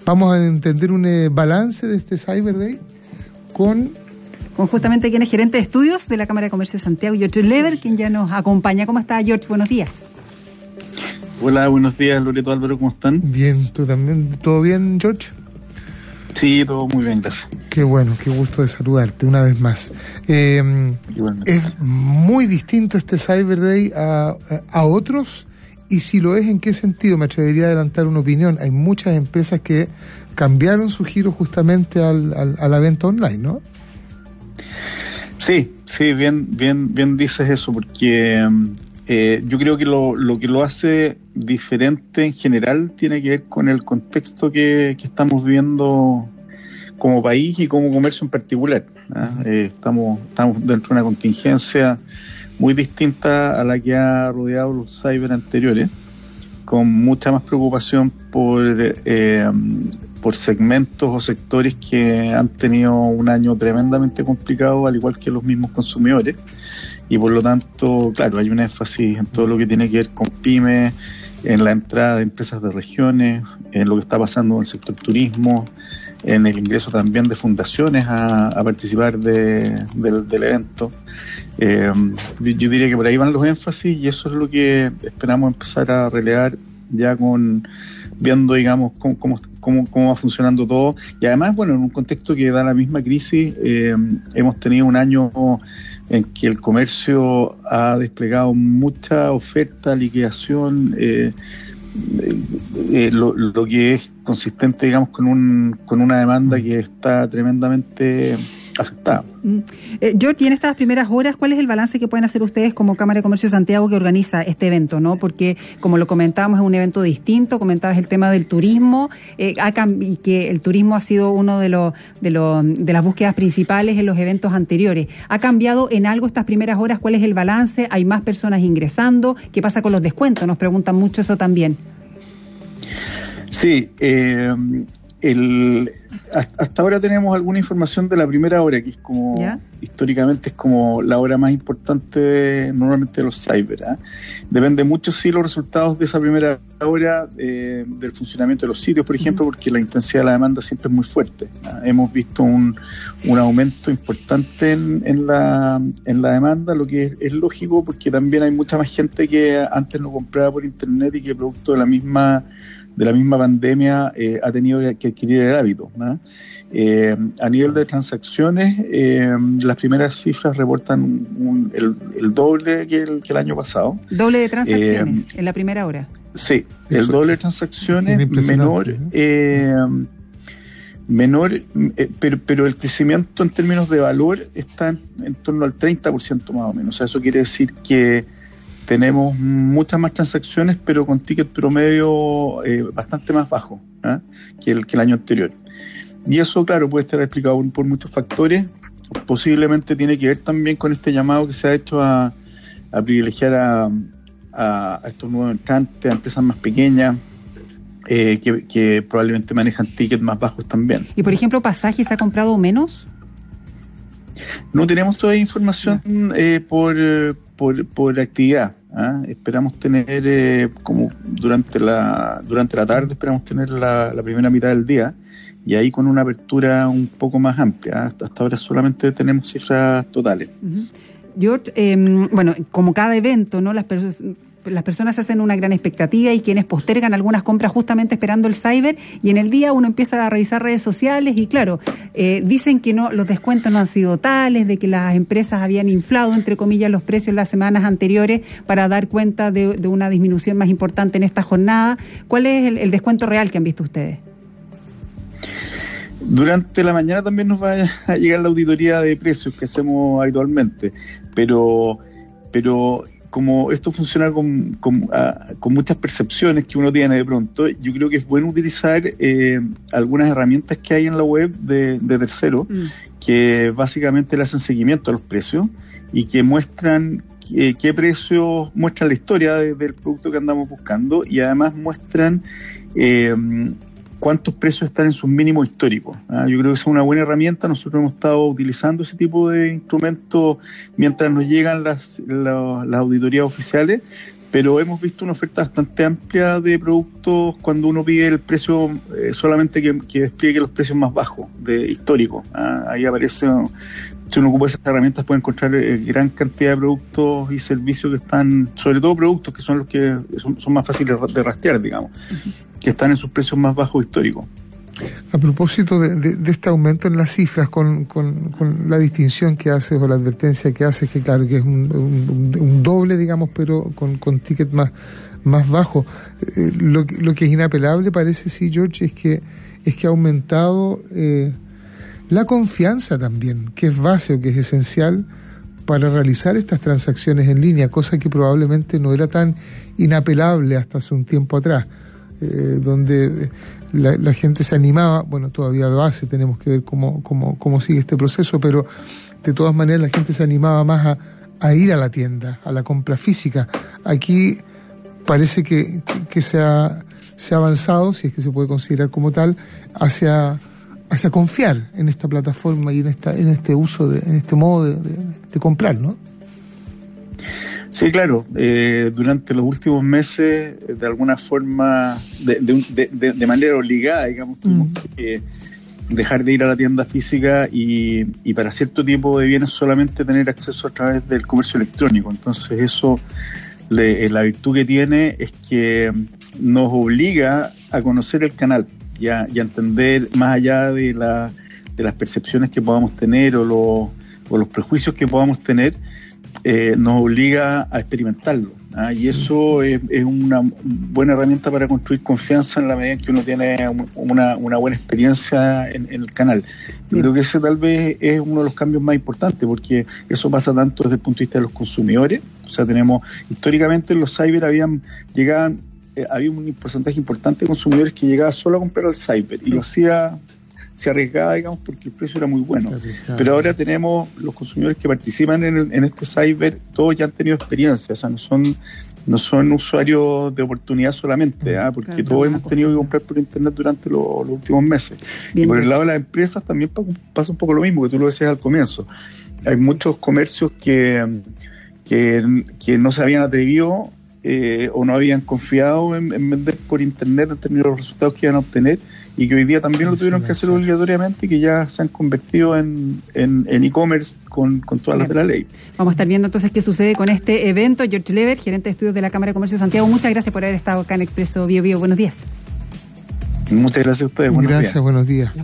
Vamos a entender un balance de este Cyber Day con justamente quien es gerente de estudios de la Cámara de Comercio de Santiago, George Lever, quien ya nos acompaña. ¿Cómo está, George? Buenos días. Hola, buenos días, Loreto, Álvaro, ¿cómo están? Bien, ¿tú también? ¿Todo bien, George? Sí, todo muy bien, gracias. Qué bueno, qué gusto de saludarte una vez más. Es muy distinto este Cyber Day a otros, y si lo es, ¿en qué sentido? Me atrevería a adelantar una opinión. Hay muchas empresas que cambiaron su giro justamente a la venta online, ¿no? Sí, bien dices eso, porque yo creo que lo que lo hace diferente en general tiene que ver con el contexto que estamos viviendo como país y como comercio en particular. Estamos dentro de una contingencia muy distinta a la que ha rodeado los cyber anteriores, con mucha más preocupación por segmentos o sectores que han tenido un año tremendamente complicado, al igual que los mismos consumidores, y por lo tanto, claro, hay un énfasis en todo lo que tiene que ver con pymes, en la entrada de empresas de regiones, en lo que está pasando en el sector turismo, en el ingreso también de fundaciones a participar del evento. Yo diría que por ahí van los énfasis, y eso es lo que esperamos empezar a relevar ya viendo, digamos, cómo va funcionando todo. Y además, bueno, en un contexto que da la misma crisis, hemos tenido un año en que el comercio ha desplegado mucha oferta, liquidación, lo que es consistente, digamos, con una demanda que está tremendamente afectada. George, y en estas primeras horas, ¿cuál es el balance que pueden hacer ustedes como Cámara de Comercio de Santiago que organiza este evento, ¿no? Porque, como lo comentábamos, es un evento distinto. Comentabas el tema del turismo, y que el turismo ha sido uno de las búsquedas principales en los eventos anteriores. ¿Ha cambiado en algo estas primeras horas? ¿Cuál es el balance? ¿Hay más personas ingresando? ¿Qué pasa con los descuentos? Nos preguntan mucho eso también. Sí, hasta ahora tenemos alguna información de la primera hora, que es como, históricamente es como la hora más importante normalmente de los cyber. Depende mucho, sí, los resultados de esa primera hora del funcionamiento de los sitios, por ejemplo, porque la intensidad de la demanda siempre es muy fuerte. Hemos visto un aumento importante en la demanda, lo que es lógico, porque también hay mucha más gente que antes no compraba por internet y que producto de la misma pandemia ha tenido que adquirir el hábito, ¿no? A nivel de transacciones, las primeras cifras reportan el doble que el año pasado. ¿Doble de transacciones en la primera hora? Sí, el doble de transacciones, menor, pero el crecimiento en términos de valor está en torno al 30% más o menos. O sea, eso quiere decir que tenemos muchas más transacciones, pero con ticket promedio bastante más bajo que el año anterior. Y eso, claro, puede estar explicado por muchos factores. Posiblemente tiene que ver también con este llamado que se ha hecho a privilegiar a estos nuevos entrantes, a empresas más pequeñas, que probablemente manejan tickets más bajos también. ¿Y, por ejemplo, pasajes ha comprado menos? No tenemos todavía información por actividad. Esperamos tener, como durante la tarde, esperamos tener la primera mitad del día, y ahí con una apertura un poco más amplia. Hasta ahora solamente tenemos cifras totales. George, bueno, como cada evento, ¿no? Las personas hacen una gran expectativa, y quienes postergan algunas compras justamente esperando el cyber, y en el día uno empieza a revisar redes sociales y, claro, dicen que no, los descuentos no han sido tales, de que las empresas habían inflado, entre comillas, los precios las semanas anteriores para dar cuenta de una disminución más importante en esta jornada. ¿Cuál es el descuento real que han visto ustedes? Durante la mañana también nos va a llegar la auditoría de precios que hacemos habitualmente, pero como esto funciona con muchas percepciones que uno tiene de pronto, yo creo que es bueno utilizar algunas herramientas que hay en la web de terceros, que básicamente le hacen seguimiento a los precios y que muestran qué precios, muestran la historia del producto que andamos buscando, y además muestran cuántos precios están en sus mínimos históricos. Yo creo que es una buena herramienta. Nosotros hemos estado utilizando ese tipo de instrumentos mientras nos llegan las auditorías oficiales, pero hemos visto una oferta bastante amplia de productos cuando uno pide el precio solamente que despliegue los precios más bajos históricos. Ahí aparece, si uno ocupa esas herramientas puede encontrar gran cantidad de productos y servicios que están, sobre todo productos que son los que son más fáciles de rastrear, digamos, que están en sus precios más bajos históricos. A propósito de este aumento en las cifras, con la distinción que haces o la advertencia que haces, que claro que es un doble, digamos, pero con ticket más bajo, lo que es inapelable parece, sí, George, es que ha aumentado la confianza también, que es base o que es esencial para realizar estas transacciones en línea, cosa que probablemente no era tan inapelable hasta hace un tiempo atrás, donde la gente se animaba, bueno, todavía lo hace, tenemos que ver cómo sigue este proceso, pero de todas maneras la gente se animaba más a ir a la tienda, a la compra física. Aquí parece que se ha avanzado, si es que se puede considerar como tal, hacia confiar en esta plataforma y en este uso, en este modo de comprar, ¿no? Sí, claro. Durante los últimos meses, de alguna forma, de manera obligada, digamos, tuvimos que dejar de ir a la tienda física y para cierto tipo de bienes solamente tener acceso a través del comercio electrónico. Entonces eso, la virtud que tiene es que nos obliga a conocer el canal y a entender más allá de las percepciones que podamos tener o los prejuicios que podamos tener. Nos obliga a experimentarlo, y eso es una buena herramienta para construir confianza en la medida en que uno tiene una buena experiencia en el canal. Yo creo que ese tal vez es uno de los cambios más importantes, porque eso pasa tanto desde el punto de vista de los consumidores. O sea, históricamente en los cyber había un porcentaje importante de consumidores que llegaba solo a comprar al cyber, y lo hacía, se arriesgaba, digamos, porque el precio era muy bueno. Pero ahora tenemos los consumidores que participan en este cyber, todos ya han tenido experiencia, o sea, no son usuarios de oportunidad solamente, porque todos hemos tenido que comprar por internet durante los últimos meses. Bien. Y por el lado de las empresas también pasa un poco lo mismo, que tú lo decías al comienzo. Hay muchos comercios que no se habían atrevido o no habían confiado en vender por internet en términos de los resultados que iban a obtener, y que hoy día también lo tuvieron que hacer obligatoriamente, y que ya se han convertido en e-commerce con todas las de la ley. Vamos a estar viendo entonces qué sucede con este evento. George Lever, gerente de estudios de la Cámara de Comercio de Santiago, muchas gracias por haber estado acá en Expreso Bio Bio. Buenos días. Muchas gracias a ustedes. Buenos días.